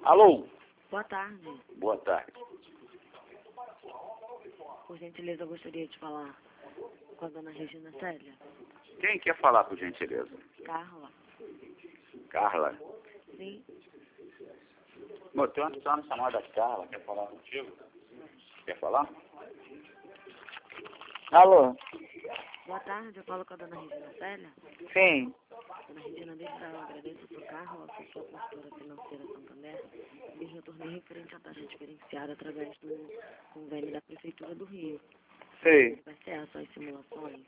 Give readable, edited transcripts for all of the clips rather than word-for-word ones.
Alô? Boa tarde. Boa tarde. Por gentileza, eu gostaria de falar com a dona Regina Célia. Quem quer falar, por gentileza? Carla. Carla? Sim. Bom, tem uma senhora chamada Carla, quer falar contigo? Quer falar? Alô? Boa tarde, eu falo com a dona Regina Célia. Sim. Dona Regina, desde já eu agradeço por Carla, sou sua consultora financeira Santander, e retornei referente à taxa diferenciada através do convênio da Prefeitura do Rio. Sei. Vai ser essas simulações?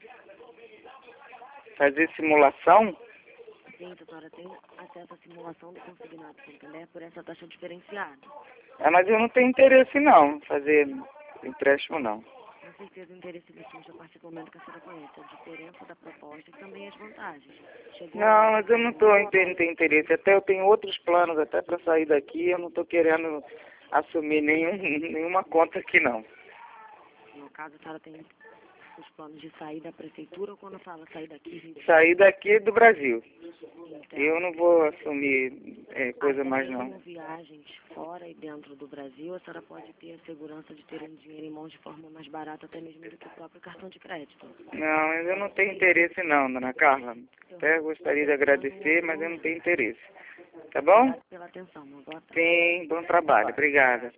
Fazer simulação? Sim, a senhora tem acesso à simulação do consignado Santander por essa taxa diferenciada. Mas eu não tenho interesse não, fazer empréstimo não. Com certeza o interesse do surge a partir do momento que a senhora conhece a diferença da proposta e também as vantagens. Não, mas eu não tenho interesse. Até eu tenho outros planos até para sair daqui, eu não estou querendo assumir nenhuma conta aqui não. No caso, a senhora tem os planos de sair da prefeitura ou quando fala sair daqui? Sair daqui do Brasil. Então, Eu não vou assumir coisa mais não. Como viagens fora e dentro do Brasil, a senhora pode ter a segurança de ter um dinheiro em mãos de forma mais barata até mesmo do que o próprio cartão de crédito. Não, mas eu não tenho interesse não, dona Carla. Até gostaria de agradecer, mas eu não tenho interesse. Tá bom? Obrigada pela atenção, uma boa tarde. Sim, bom trabalho. Obrigada.